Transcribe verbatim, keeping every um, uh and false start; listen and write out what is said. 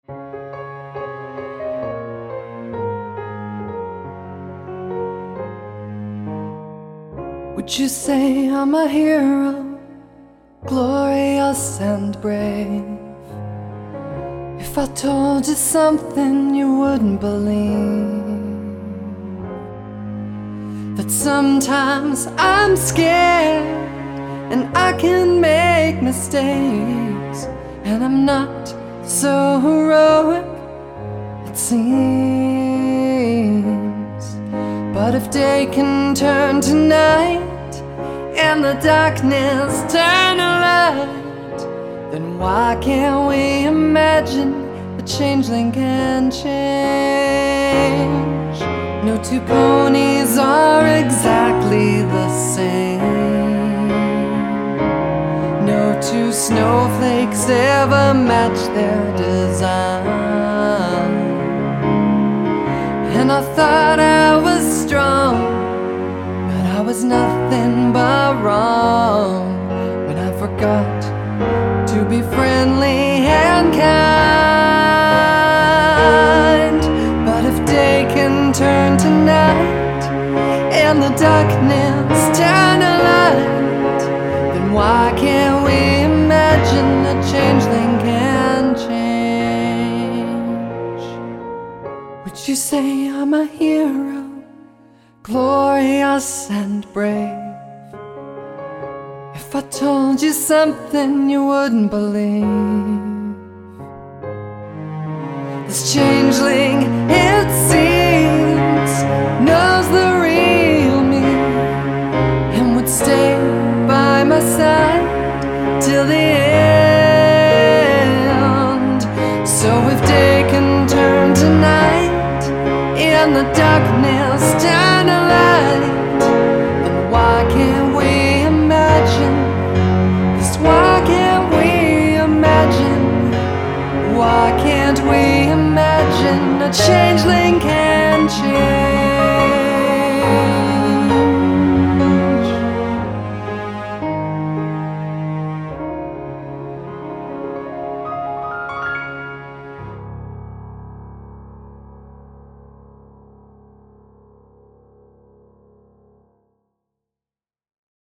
Would you say I'm a hero, glorious and brave, if I told you something you wouldn't believe? That sometimes I'm scared and I can make mistakes, and I'm not so heroic, it seems. But if day can turn to night and the darkness turn to light, then why can't we imagine a changeling can change? No two ponies are exactly the same. No two snowflakes ever match their design. And I thought I was strong, but I was nothing but wrong when I forgot to be friendly and kind. But if day can turn to night and the darkness turn to light, then why can't we imagine a changeling can change? Would you say I'm a hero, glorious and brave, if I told you something you wouldn't believe? This changeling, it seems, knows the real me and would stay by my side till the end. So if day can turn to night and the darkness turn to light, then why can't we imagine? Yes, why can't we imagine? Why can't we imagine a changeling can change?